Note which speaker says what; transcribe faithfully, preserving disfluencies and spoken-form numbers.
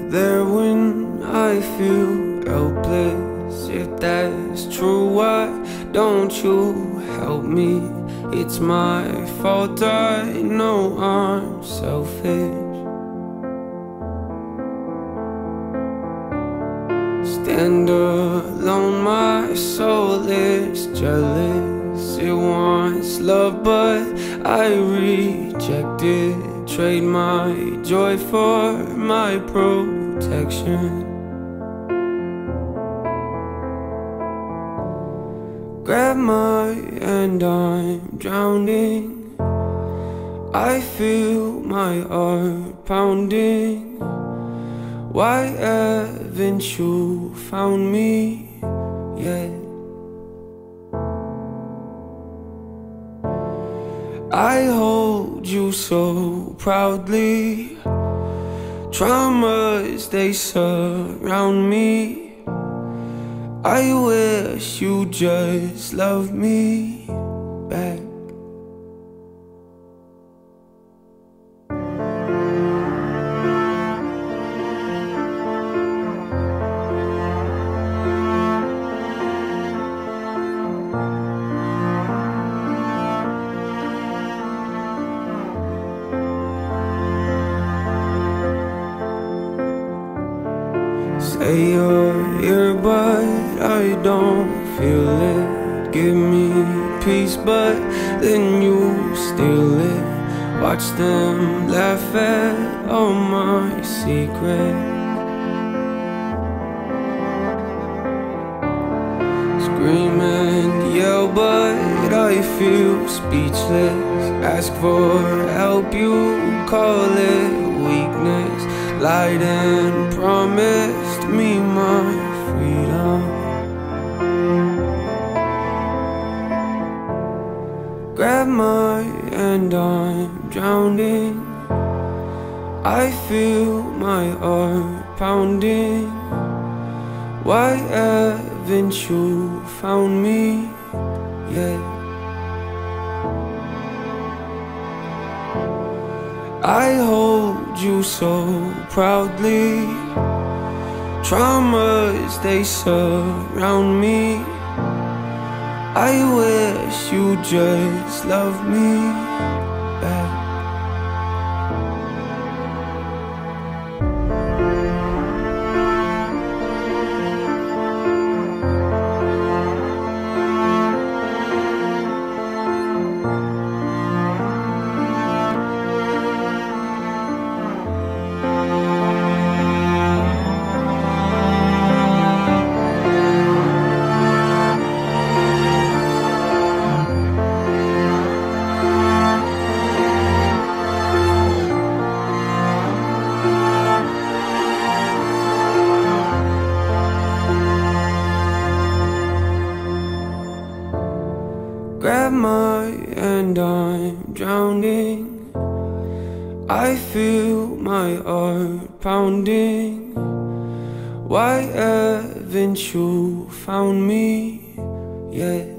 Speaker 1: there when I feel helpless. If that's true, why don't you help me? It's my fault, I know I'm selfish. Stand alone, my soul is jealous. It wants love, but I reject it. Trade my joy for my protection. Grab my hand, I'm drowning. I feel my heart pounding. Why haven't you found me yet? I hold you so proudly. Traumas, they surround me. I wish you just loved me back. Say you're here, but I don't feel it. Give me peace, but then you steal it. Watch them laugh at all my secrets. Scream and yell, but I feel speechless. Ask for help, you call it weakness. Lied and promised me my freedom. Grab my hand, I'm drowning. I feel my heart pounding. Why haven't you found me yet? I hold you so proudly. Traumas, they surround me. I wish you just loved me back. Grab my hand, I'm drowning. I feel my heart pounding. Why haven't you found me yet?